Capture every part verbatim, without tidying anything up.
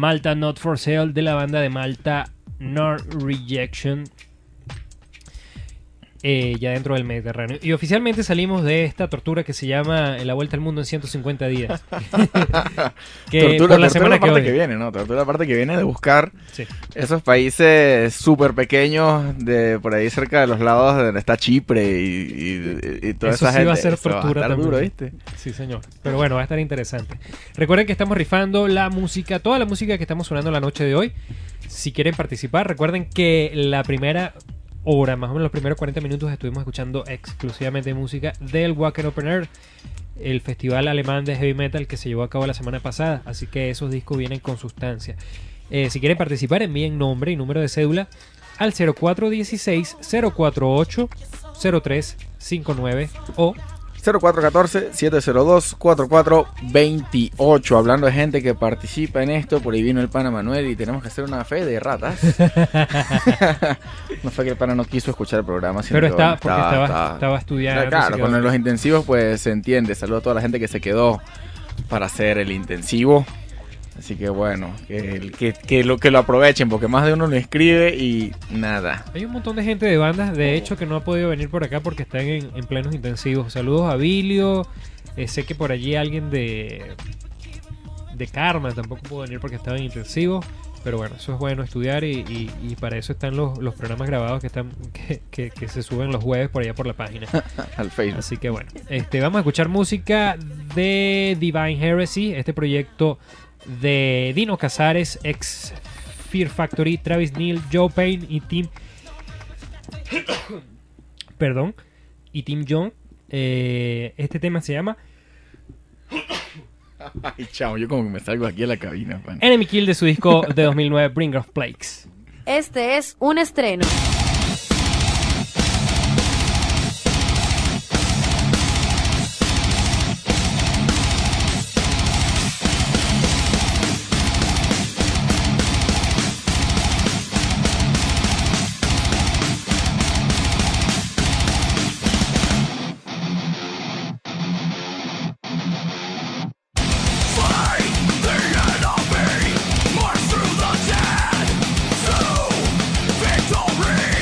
Malta Not For Sale de la banda de Malta No Rejection, eh, ya dentro del Mediterráneo. Y oficialmente salimos de esta tortura que se llama La Vuelta al Mundo en ciento cincuenta días. que tortura, por la tortura semana la que, parte hoy. que viene, ¿no? Tortura la parte que viene de buscar Sí. esos países súper pequeños de por ahí cerca de los lados de donde está Chipre y, y, y toda Eso esa sí gente. va a ser Eso va a tortura estar también. duro, ¿viste? Sí, señor. Pero bueno, va a estar interesante. Recuerden que estamos rifando la música, toda la música que estamos sonando la noche de hoy. Si quieren participar, recuerden que la primera hora, más o menos los primeros cuarenta minutos, estuvimos escuchando exclusivamente música del Wacken Open Air, el festival alemán de heavy metal que se llevó a cabo la semana pasada. Así que esos discos vienen con sustancia. Eh, si quieren participar, envíen nombre y número de cédula al cero cuatro uno seis, cero cuatro ocho, cero tres cinco nueve o cero cuatro uno cuatro, siete cero dos, cuatro cuatro dos ocho. Hablando de gente que participa en esto, por ahí vino el pana Manuel y tenemos que hacer una fe de ratas. No fue que el pana no quiso escuchar el programa, sino pero que, está, bueno, porque estaba, estaba, estaba estudiando. Claro, se con quedó- los intensivos pues se entiende. Saludo a toda la gente que se quedó para hacer el intensivo. Así que bueno, que, que, que, lo, que lo aprovechen, porque más de uno lo escribe y nada. Hay un montón de gente de bandas, de hecho, que no ha podido venir por acá porque están en, en plenos intensivos. Saludos a Bilio. Eh, sé que por allí alguien de de Karma tampoco pudo venir porque estaba en intensivos. Pero bueno, eso es bueno estudiar y, y, y para eso están los, los programas grabados que están que, que, que se suben los jueves por allá por la página. Al Facebook. Así que bueno, este, vamos a escuchar música de Divine Heresy, este proyecto de Dino Cazares, ex Fear Factory, Travis Neal, Joe Payne y Tim perdón y Tim John. Eh, este tema se llama Ay, chao, yo como que me salgo aquí a la cabina, pan. Enemy Kill, de su disco de dos mil nueve, Bringer of Plagues. Este es un estreno. Victory!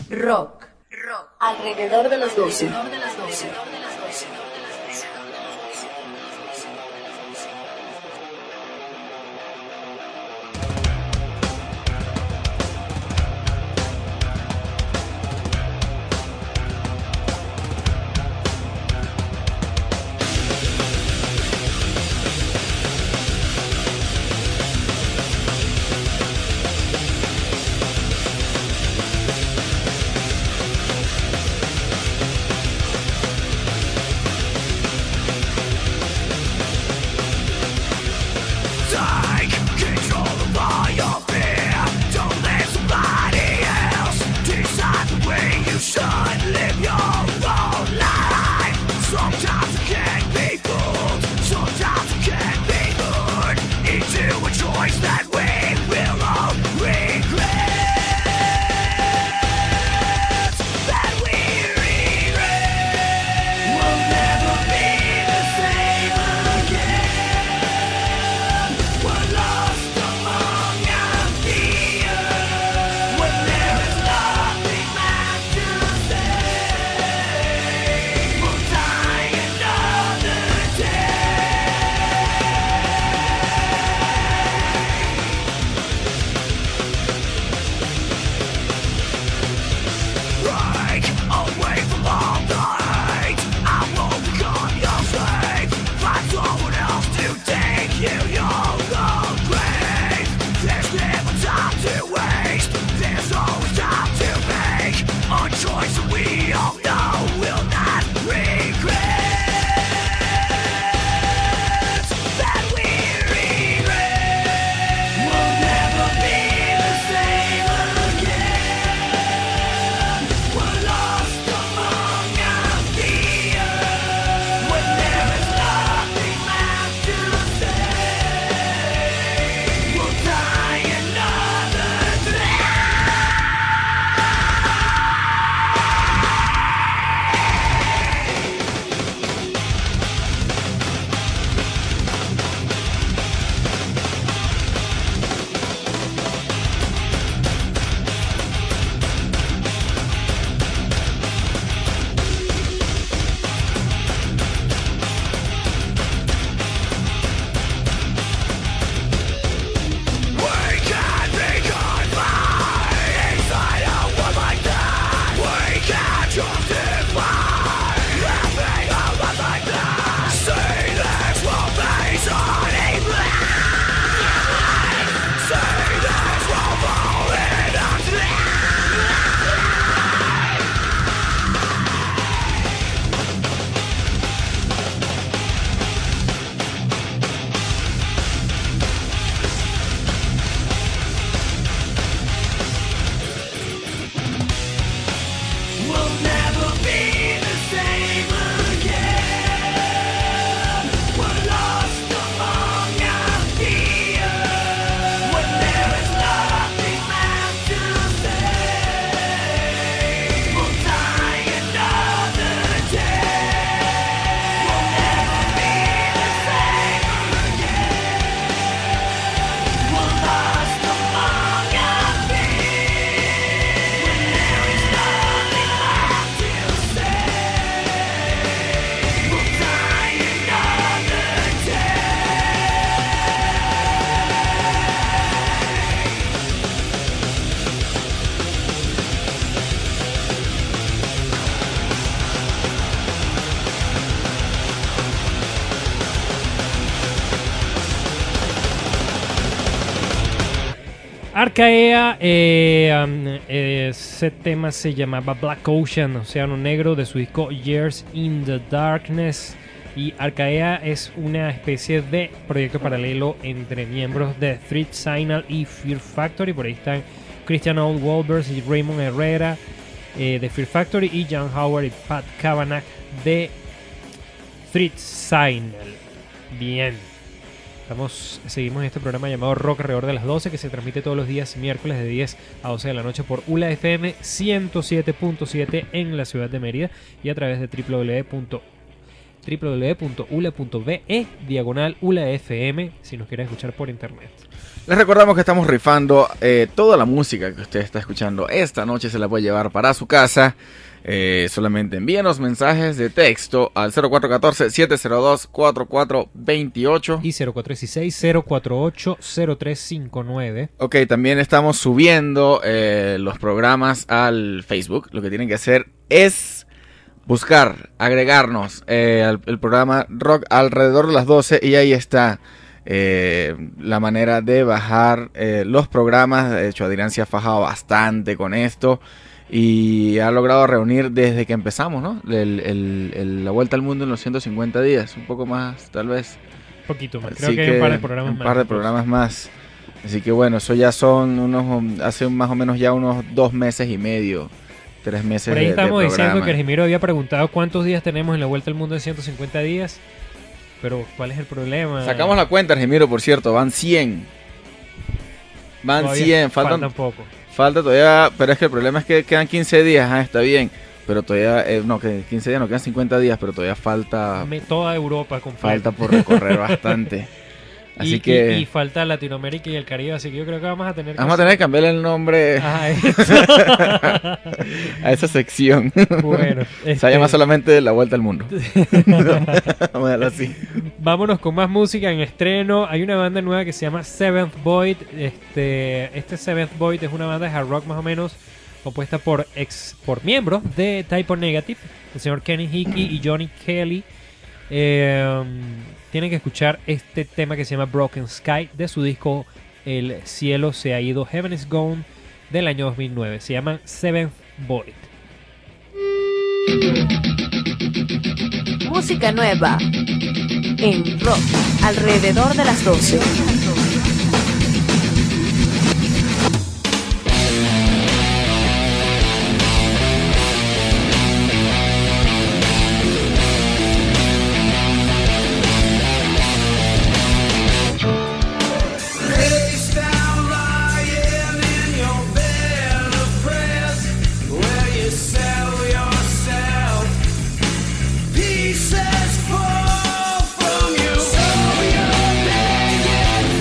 Rock. Rock. Alrededor de las doce. Arcaea, eh, um, ese tema se llamaba Black Ocean, Océano Negro, de su disco Years in the Darkness. Y Arcaea es una especie de proyecto paralelo entre miembros de Threat Signal y Fear Factory. Por ahí están Christian Old Wolbers y Raymond Herrera eh, de Fear Factory, y John Howard y Pat Kavanagh de Threat Signal. Bien. Estamos, seguimos en este programa llamado Rock alrededor de las doce, que se transmite todos los días miércoles de diez a doce de la noche por U L A F M ciento siete punto siete en la ciudad de Mérida y a través de w w w punto w w w punto u l a punto b e diagonal U L A F M si nos quieren escuchar por internet. Les recordamos que estamos rifando eh, toda la música que usted está escuchando esta noche, se la puede llevar para su casa. Eh, solamente envíenos mensajes de texto al cero cuatro uno cuatro, siete cero dos, cuatro cuatro dos ocho Y cero cuatro uno seis, cero cuatro ocho, cero tres cinco nueve. Ok, también estamos subiendo eh, los programas al Facebook. Lo que tienen que hacer es buscar, agregarnos eh, al el programa Rock alrededor de las doce y ahí está eh, la manera de bajar eh, los programas. De hecho, Adrián se ha fajado bastante con esto y ha logrado reunir desde que empezamos, ¿no? El, el, el, la vuelta al mundo en los ciento cincuenta días, un poco más tal vez. Un poquito más, creo Así que hay un par de programas un más. par de programas más. Así que bueno, eso ya son unos, hace más o menos ya unos dos meses y medio, tres meses Por ahí de, estamos de diciendo programa. que Regimiro había preguntado cuántos días tenemos en la vuelta al mundo en ciento cincuenta días. Pero, ¿cuál es el problema? Sacamos la cuenta, Argemiro, por cierto, van cien. Van Todavía cien, faltan, faltan poco. falta todavía, pero es que el problema es que quedan quince días, ah, está bien, pero todavía, eh, no, que quince días, no, quedan cincuenta días, pero todavía falta, Me- Toda Europa completa. falta por recorrer bastante. Así y, que y, y falta Latinoamérica y el Caribe, así que yo creo que vamos a tener que vamos a tener que cambiarle el nombre Ajá, eso. a esa sección. Bueno, Se este, llama solamente La Vuelta al Mundo. Vamos a dejarlo así. vámonos con más música en estreno. Hay una banda nueva que se llama Seventh Void. Este, este Seventh Void es una banda de hard rock más o menos compuesta por ex por miembros de Type O Negative, el señor Kenny Hickey y Johnny Kelly. Eh, tienen que escuchar este tema que se llama Broken Sky de su disco El cielo se ha ido, Heaven is Gone, del año dos mil nueve. Se llama Seventh Void. Música nueva en Rock alrededor de las doce. Pieces fall from you. So your name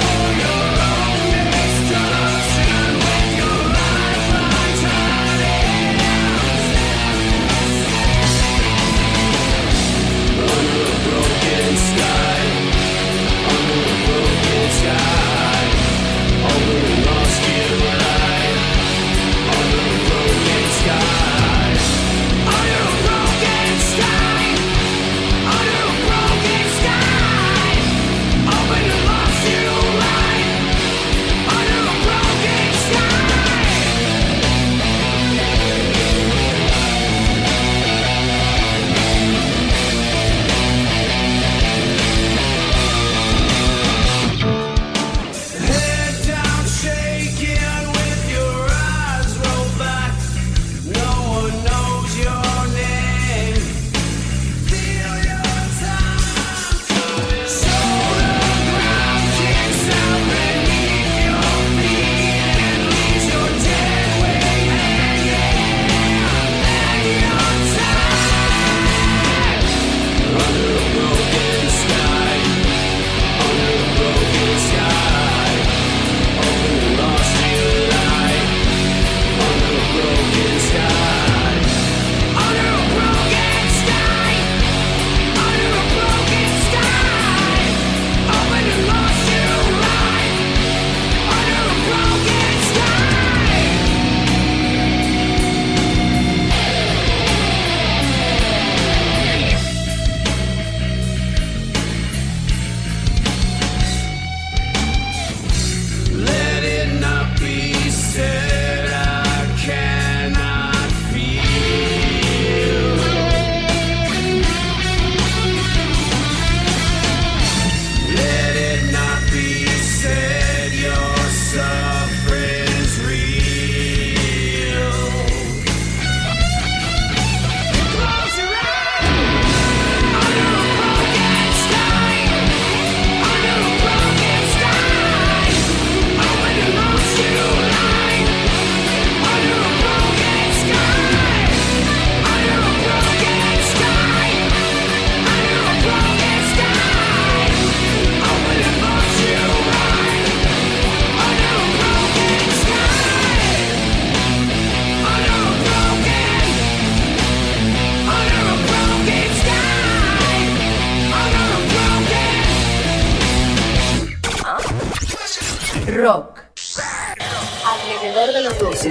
Rock. Alrededor de los doce.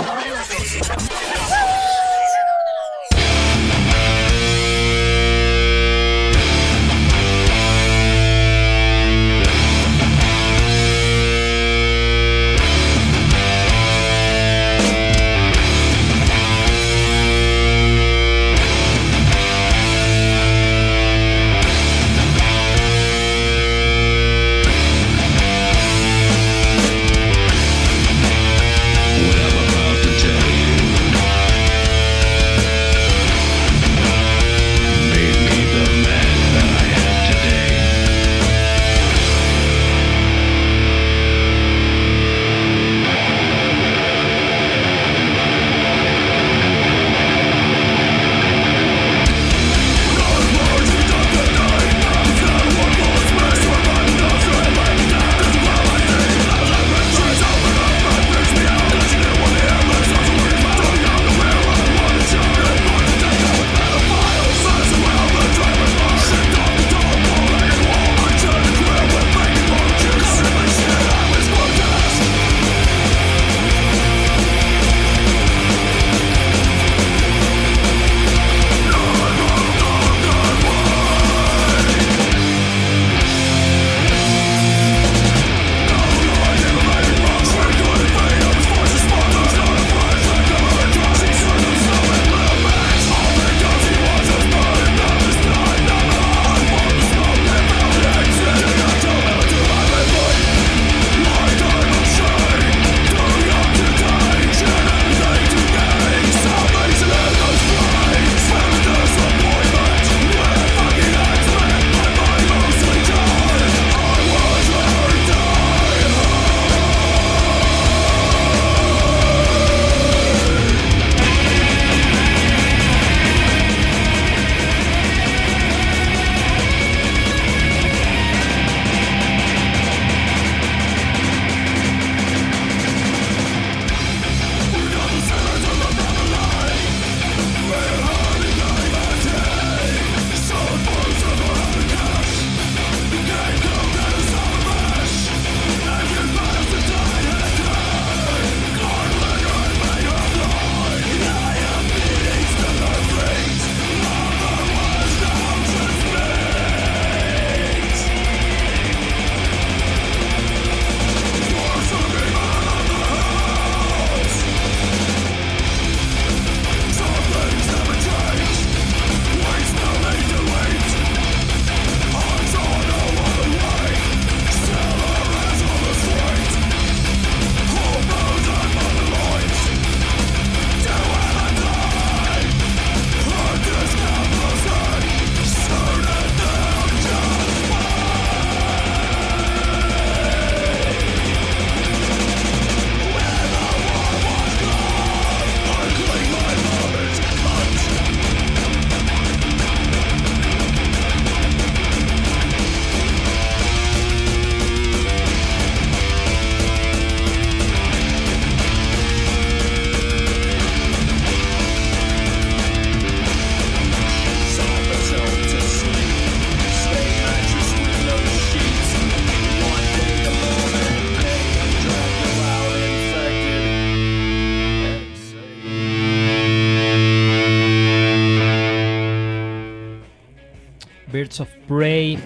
Birds of Prey,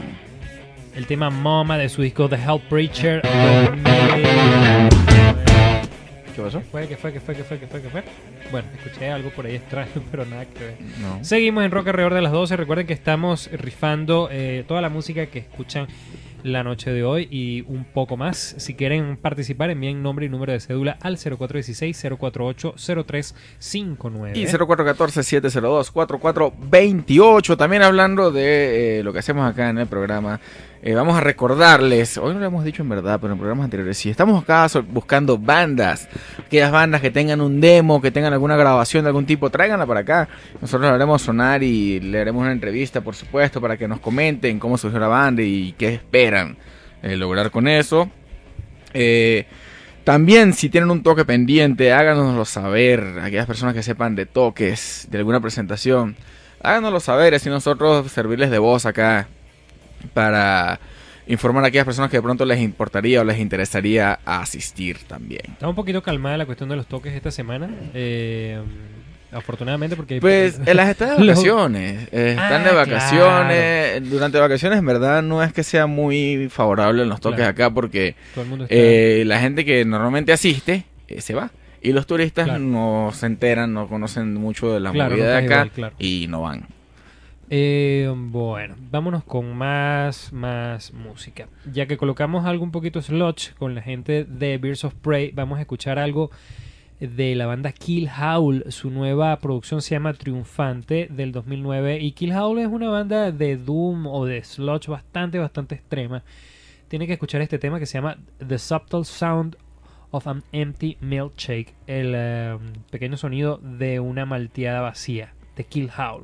el tema Mama de su disco The Hell Preacher. ¿Qué pasó? ¿Qué fue? ¿Qué fue? ¿Qué fue? ¿Qué fue? ¿Qué fue? ¿Qué fue? Bueno, escuché algo por ahí extraño, pero nada que ver. No. Seguimos en Rock alrededor de las doce. Recuerden que estamos rifando eh, toda la música que escuchan la noche de hoy y un poco más. Si quieren participar, envíen nombre y número de cédula al cero cuatro uno seis, cero cuatro ocho, cero tres cinco nueve. Y cero cuatro uno cuatro, siete cero dos, cuatro cuatro dos ocho. También hablando de eh, lo que hacemos acá en el programa, eh, vamos a recordarles, hoy no lo hemos dicho en verdad, pero en programas anteriores sí, estamos acá buscando bandas, aquellas bandas que tengan un demo, que tengan alguna grabación de algún tipo, tráiganla para acá. Nosotros la haremos sonar y le haremos una entrevista, por supuesto, para que nos comenten cómo surgió la banda y qué esperan eh, lograr con eso. Eh... También, si tienen un toque pendiente, háganoslo saber. Aquellas personas que sepan de toques, de alguna presentación, háganoslo saber, así nosotros servirles de voz acá para informar a aquellas personas que de pronto les importaría o les interesaría asistir también. Está un poquito calmada la cuestión de los toques esta semana. Eh, afortunadamente porque... Pues en las están de Los- vacaciones, eh, están Ah, de vacaciones, durante vacaciones en verdad no es que sea muy favorable en los toques Claro. acá porque todo el mundo está... eh, la gente que normalmente asiste eh, se va y los turistas Claro. no se enteran, no conocen mucho de la Claro, movida nunca de es acá igual, claro. y no van. Eh, bueno, vámonos con más, más música. Ya que colocamos algo un poquito sludge con la gente de Birds of Prey, vamos a escuchar algo de la banda Kill Howl. Su nueva producción se llama Triunfante del dos mil nueve y Kill Howl es una banda de doom o de sludge bastante, bastante extrema. Tiene que escuchar este tema que se llama The Subtle Sound of an Empty Milkshake, el eh, pequeño sonido de una malteada vacía, de Kill Howl.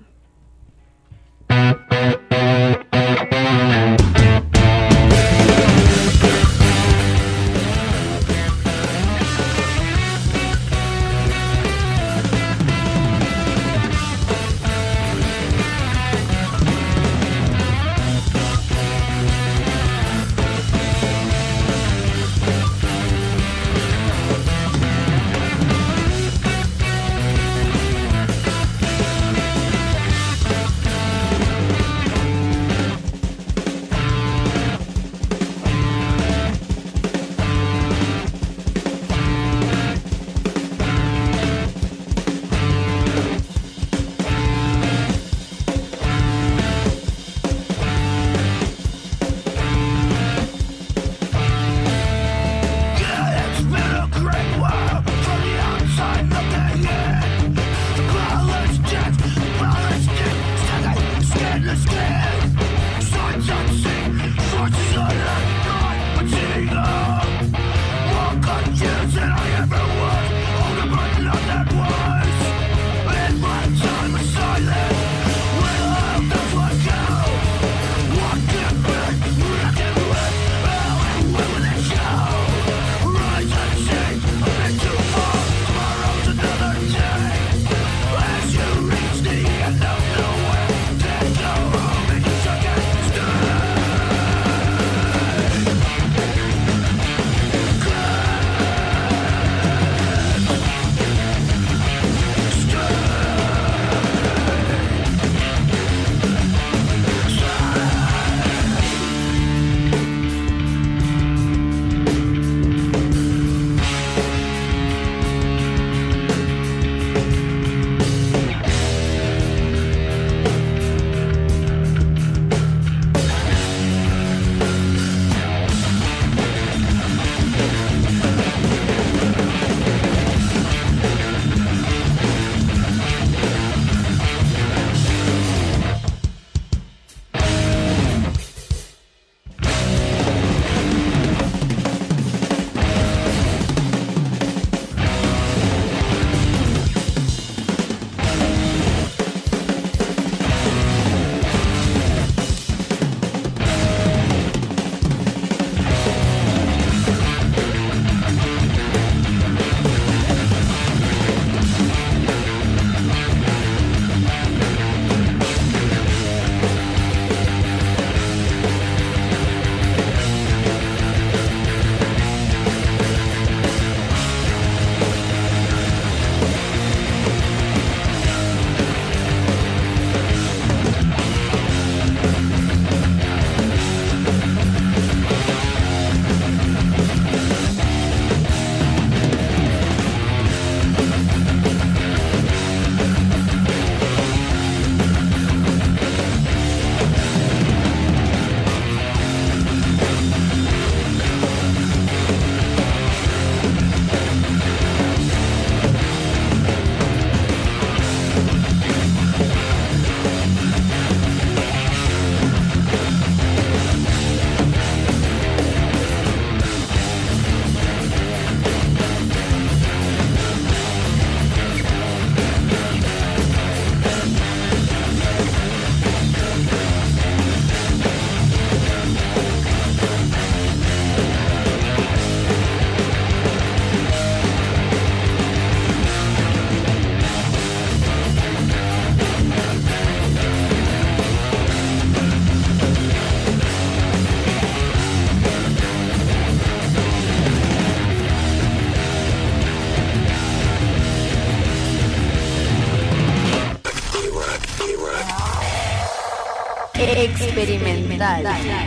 Experimental.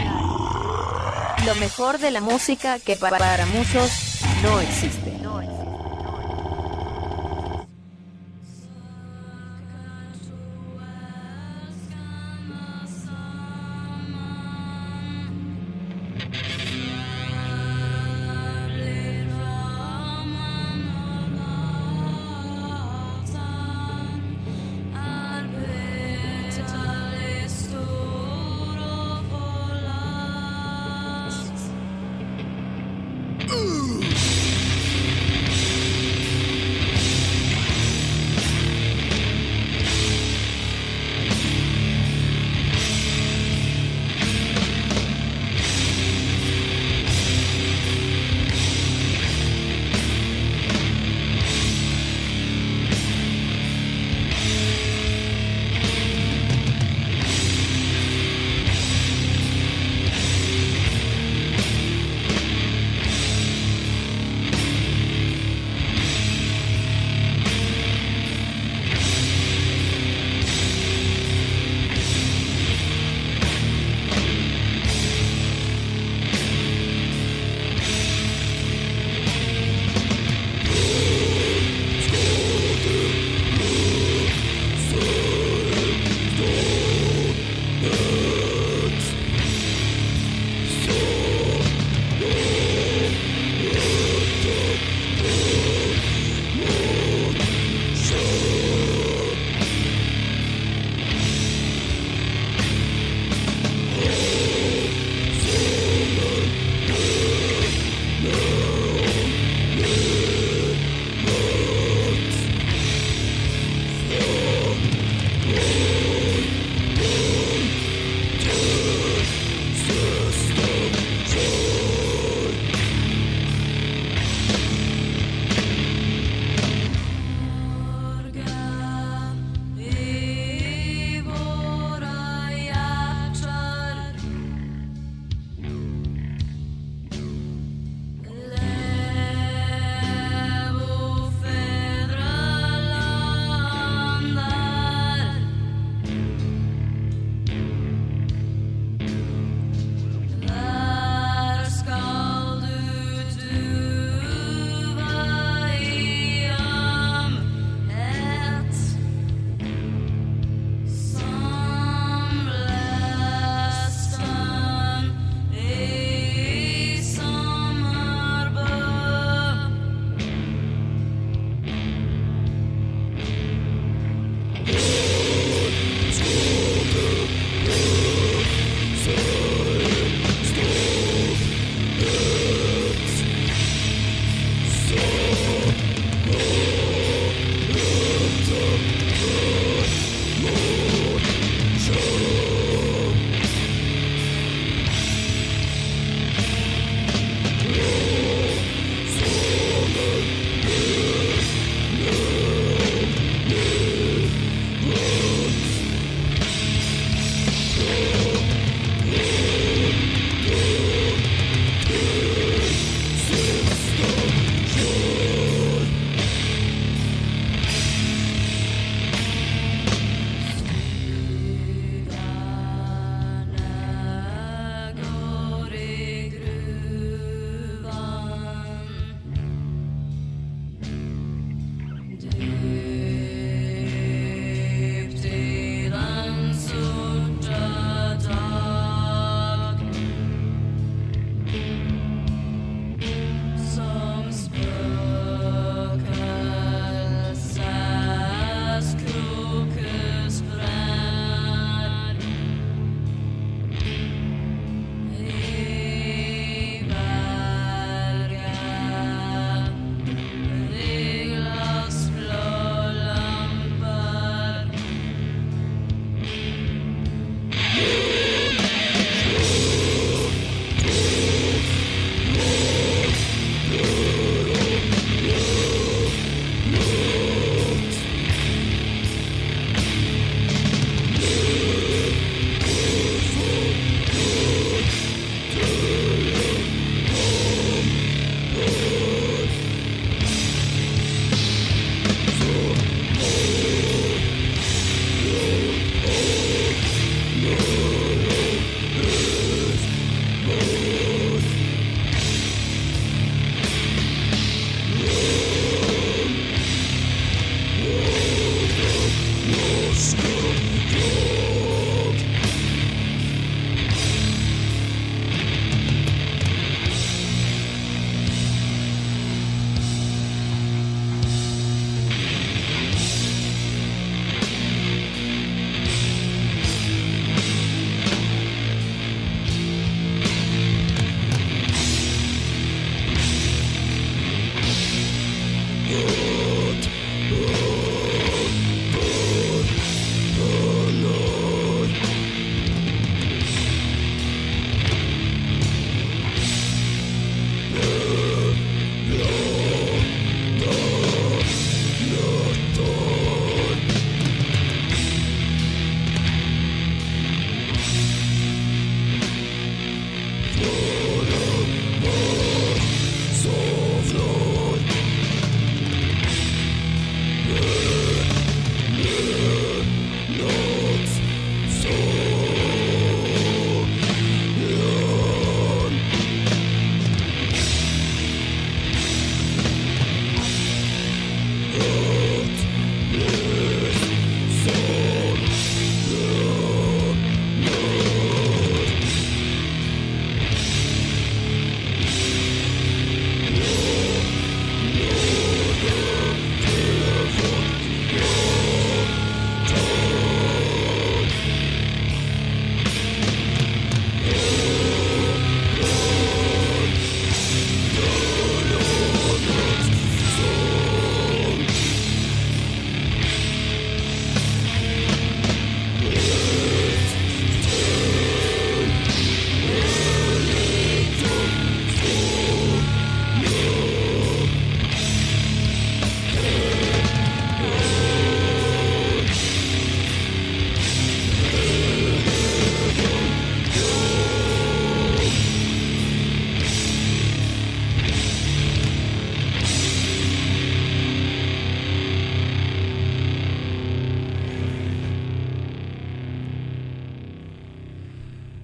Lo mejor de la música que pa- para muchos no existe.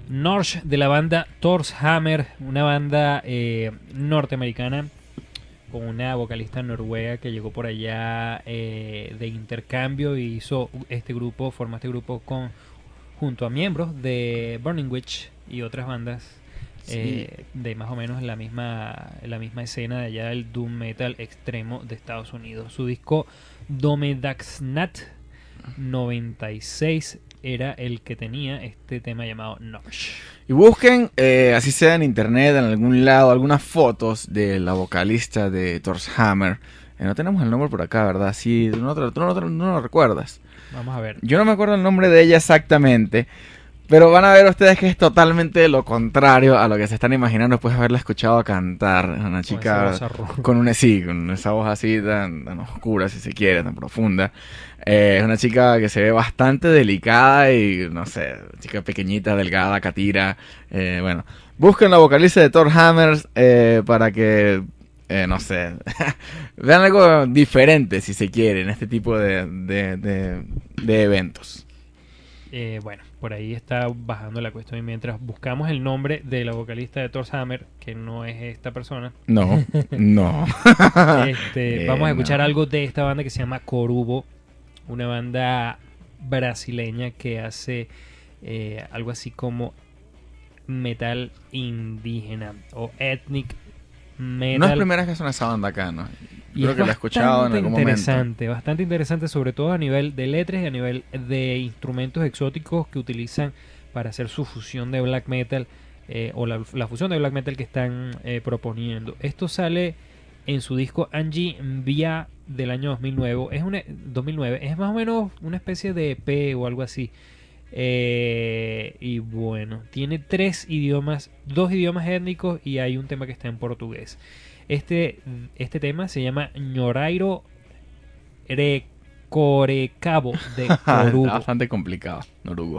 Norge, de la banda Thor's Hammer, una banda eh, norteamericana con una vocalista noruega que llegó por allá eh, de intercambio y hizo este grupo, formó este grupo con junto a miembros de Burning Witch y otras bandas eh, sí. de más o menos la misma la misma escena de allá del doom metal extremo de Estados Unidos. Su disco Domedagsnatt noventa y seis era el que tenía este tema llamado Norge. Y busquen, eh, así sea en internet, en algún lado, algunas fotos de la vocalista de Thor's Hammer. Eh, no tenemos el nombre por acá, ¿verdad? Sí, tú no, tú no, tú no, tú no lo recuerdas. Vamos a ver. Yo no me acuerdo el nombre de ella exactamente, pero van a ver ustedes que es totalmente lo contrario a lo que se están imaginando después de haberla escuchado cantar. Una chica con, con una sí, con esa voz así tan, tan oscura, si se quiere, tan profunda. Eh, es una chica que se ve bastante delicada y, no sé, chica pequeñita, delgada, catira. Eh, bueno, busquen la vocalista de Thor Hammer eh, para que, eh, no sé, vean algo diferente, si se quiere, en este tipo de, de, de, de eventos. Eh, bueno, por ahí está bajando la cuestión y mientras buscamos el nombre de la vocalista de Thor's Hammer, que no es esta persona. No, no. este, eh, vamos a escuchar no. algo de esta banda que se llama Korubo, una banda brasileña que hace eh, algo así como metal indígena o ethnic metal. No es primera vez que suena esa banda acá, ¿no? Y creo que la he escuchado en algún interesante, momento. Bastante interesante, sobre todo a nivel de letras y a nivel de instrumentos exóticos que utilizan para hacer su fusión de black metal eh, o la, la fusión de black metal que están eh, proponiendo. Esto sale en su disco Angie Via del año dos mil nueve. Es una, dos mil nueve. Es más o menos una especie de E P o algo así. Eh, y bueno, tiene tres idiomas, dos idiomas étnicos y hay un tema que está en portugués. Este, este tema se llama Ñorairo Recorecabo de Korubo. Bastante complicado, noruego.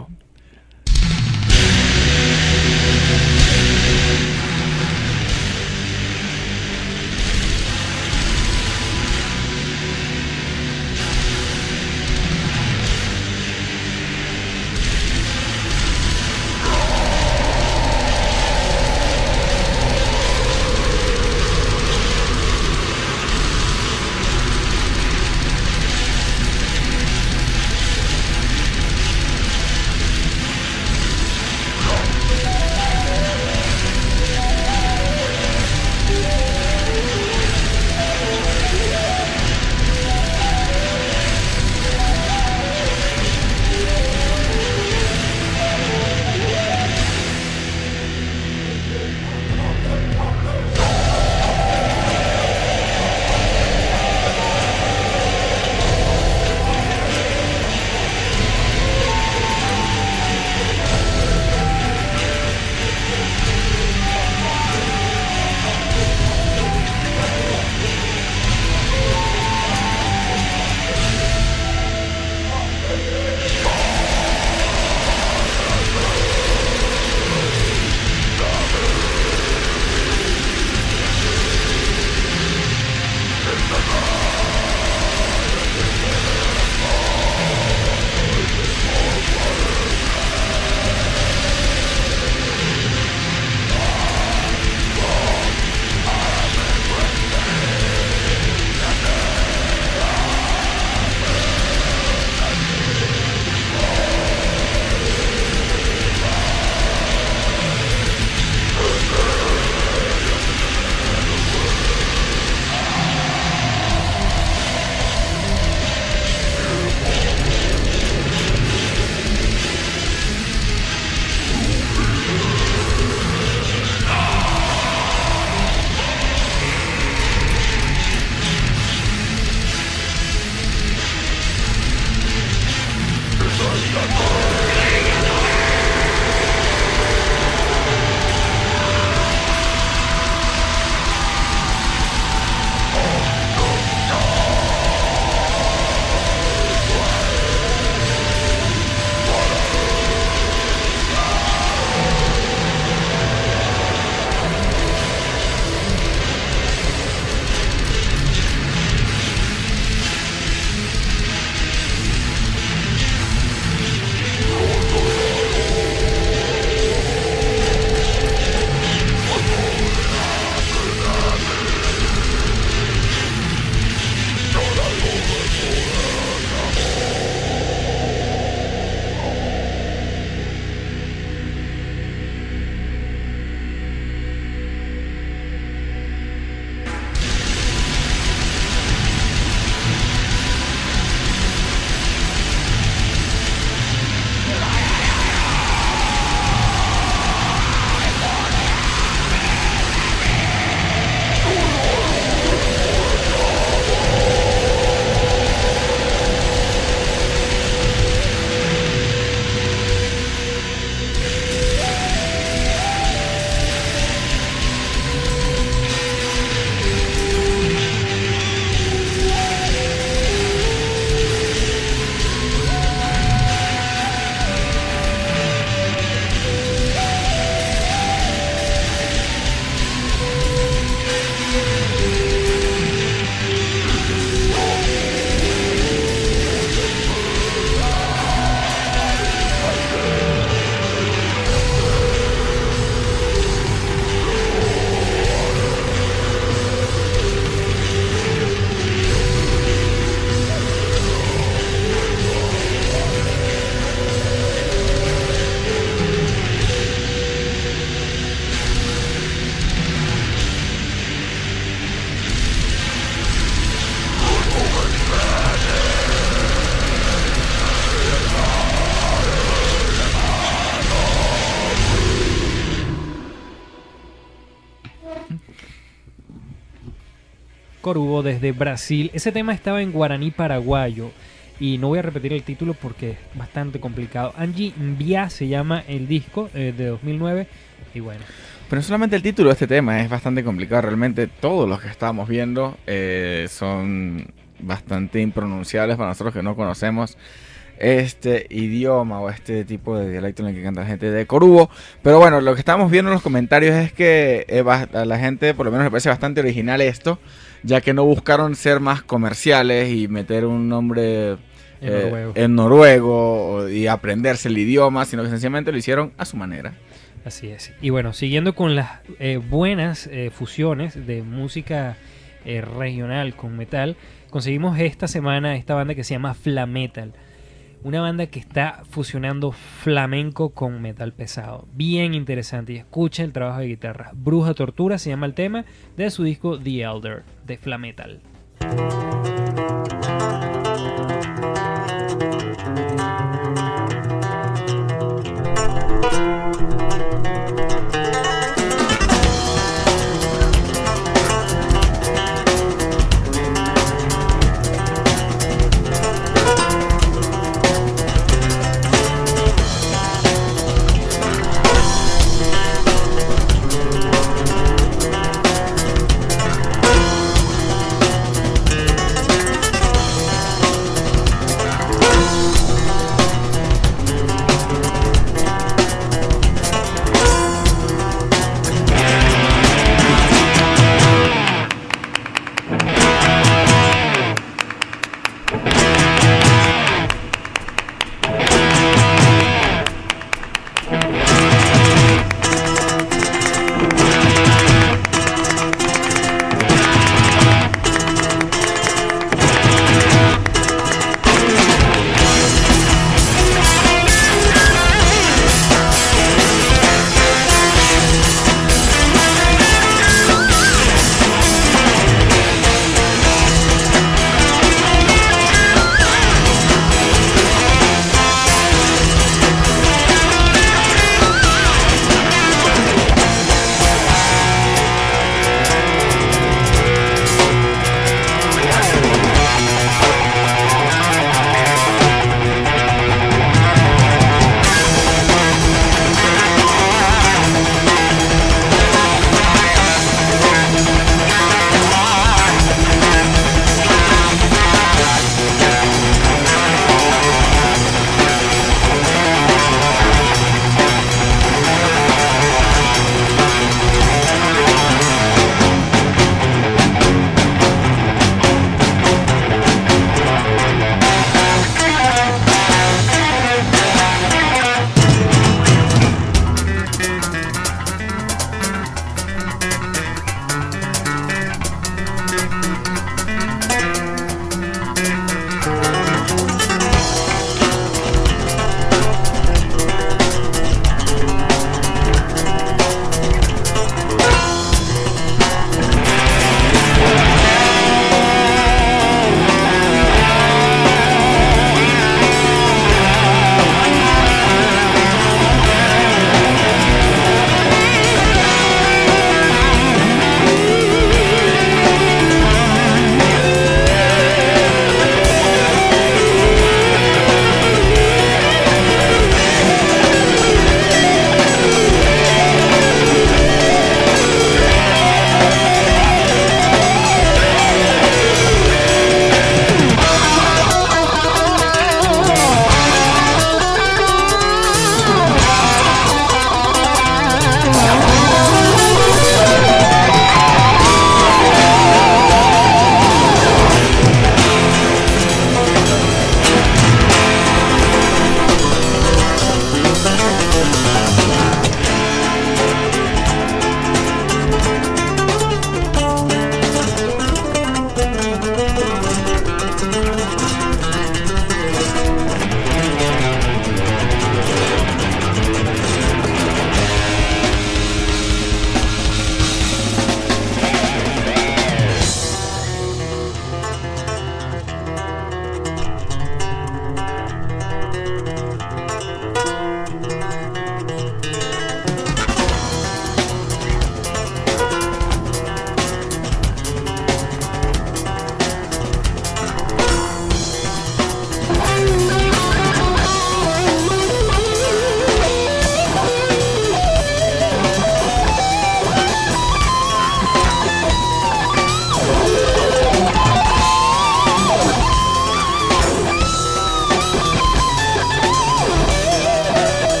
Corubo desde Brasil. Ese tema estaba en guaraní paraguayo y no voy a repetir el título porque es bastante complicado. Angie Mbia se llama el disco eh, de dos mil nueve y bueno. Pero no solamente el título de este tema es bastante complicado, realmente todos los que estamos viendo eh, son bastante impronunciables para nosotros que no conocemos este idioma o este tipo de dialecto en el que canta la gente de Corubo. Pero bueno, lo que estamos viendo en los comentarios es que eh, a la gente por lo menos le parece bastante original esto, ya que no buscaron ser más comerciales y meter un nombre En eh, noruego. en noruego y aprenderse el idioma, sino que sencillamente lo hicieron a su manera. Así es. Y bueno, siguiendo con las eh, buenas eh, fusiones de música eh, regional con metal, conseguimos esta semana esta banda que se llama Flametal. Una banda que está fusionando flamenco con metal pesado. Bien interesante. Y escuchen el trabajo de guitarra. Bruja Tortura se llama el tema de su disco The Elder de Flametal.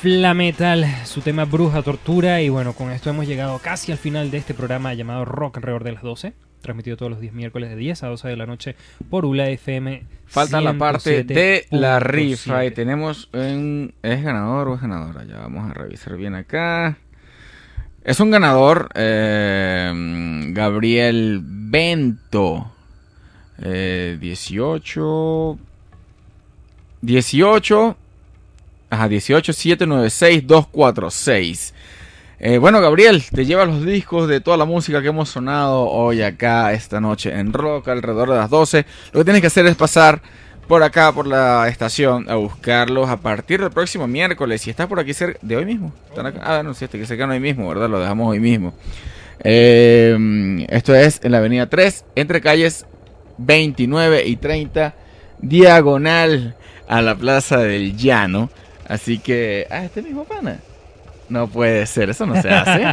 Flametal, su tema Bruja Tortura. Y bueno, con esto hemos llegado casi al final de este programa llamado Rock alrededor de las doce, transmitido todos los días miércoles de diez a doce de la noche por U L A F M. Falta la parte de la ciento siete punto rifa y siete. tenemos un... ¿Es ganador o es ganadora? Ya vamos a revisar bien acá. Es un ganador, eh, Gabriel Bento. Eh, dieciocho... dieciocho... Ajá, dieciocho siete nueve seis dos cuatro seis. Eh, bueno, Gabriel, te lleva los discos de toda la música que hemos sonado hoy acá, esta noche en Rock, alrededor de las doce. Lo que tienes que hacer es pasar por acá, por la estación, a buscarlos a partir del próximo miércoles. Si estás por aquí cerca, de hoy mismo. ¿Están acá? Ah, no, si este que se quedan hoy mismo, ¿verdad? Lo dejamos hoy mismo. Eh, esto es en la avenida tres, entre calles veintinueve y treinta, diagonal a la Plaza del Llano. Así que... Ah, este mismo pana. No puede ser, eso no se hace.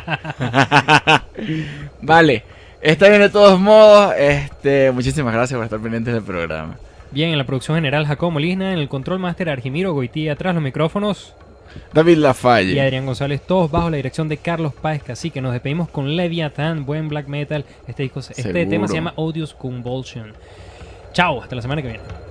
Vale, está bien de todos modos. Este, muchísimas gracias por estar pendientes del programa. Bien, en la producción general Jacobo Molina, en el control máster Argimiro Goitía, atrás los micrófonos, David Lafalle. y Adrián González, todos bajo la dirección de Carlos Páez. Así que nos despedimos con Leviathan, buen black metal. Este, disco, este Seguro. tema se llama Odious Convulsion. Chao, hasta la semana que viene.